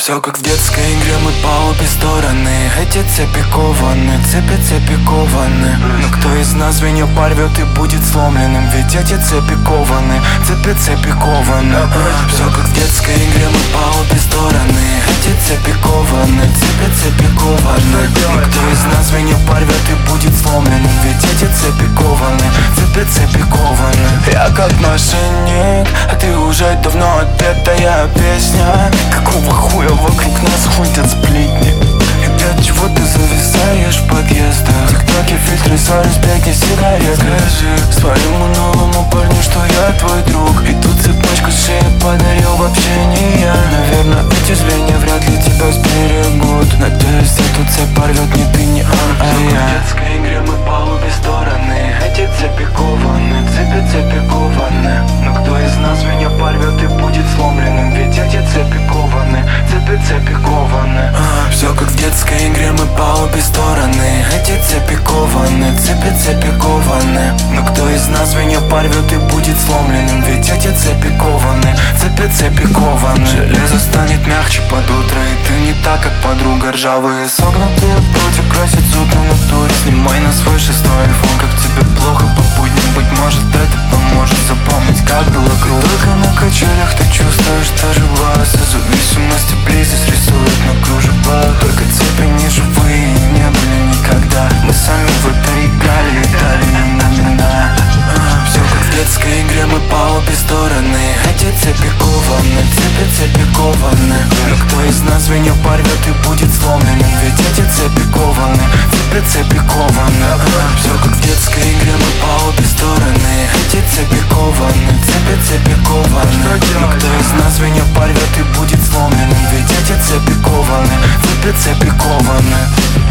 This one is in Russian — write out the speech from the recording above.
Все как в детской игре, мы по обе стороны. Эти цепи кованы, цепи кованы. Но кто из нас звенья порвет и будет сломленным? Ведь эти цепи кованы, цепи кованы. Все как в детской игре, мы по обе стороны. Эти цепи кованы, цепи кованы. Но кто из нас звенья порвет и будет сломленным? Ведь эти цепи кованы, цепи кованы. Я как мошенник, а ты уже давно отпетая песня. Какого хуя вокруг нас ходят сплетни? И для чего ты зависаешь в подъездах? Тик-токи, фильтры, свой респект, не сигарет. Скажи своему новому парню, что я твой друг. И тут цепочку с шеи подарил вообще не я. Наверное, эти звенья вряд ли тебя сберегут. Надеюсь, эту цепь порвет не ты, не он, а я. В детской игре мы по обе стороны. Эти цепи кованы, цепи кованы. Но кто из нас меня порвет и будет сломленным? Ведь эти цепи кованы, цепи кованы. Все как в детской игре, мы по обе стороны. Эти цепи кованы, цепи кованы. Но кто из нас меня порвет и будет сломленным? Ведь эти цепи кованы, цепи кованы. Железо станет мягче под утро, и ты не так, как подруга. Ржавые согнутые прутья красят зуб на натуре. Снимай на свой шестой айфон, как тебе плохо по будням. Быть может, это поможет запомнить, как было круто. Только на качелях ты чувствуешь даже бас. Зависимость и близость рисует на кружевах. Только цепи не живые и не были никогда. Мы сами в это играли и дали им имена. Все как в детской игре, мы по обе стороны. Эти цепи кованы, цепи кованы. Но кто из нас звенья порвет и будет сломленным? Ведь эти цепи кованы, цепи кованы. Все как в детской игре, мы по обе стороны. Эти цепи кованы, цепи кованы. Но кто из нас звенья порвет и будет сломленным? Ведь эти цепи кованы, цепи кованы.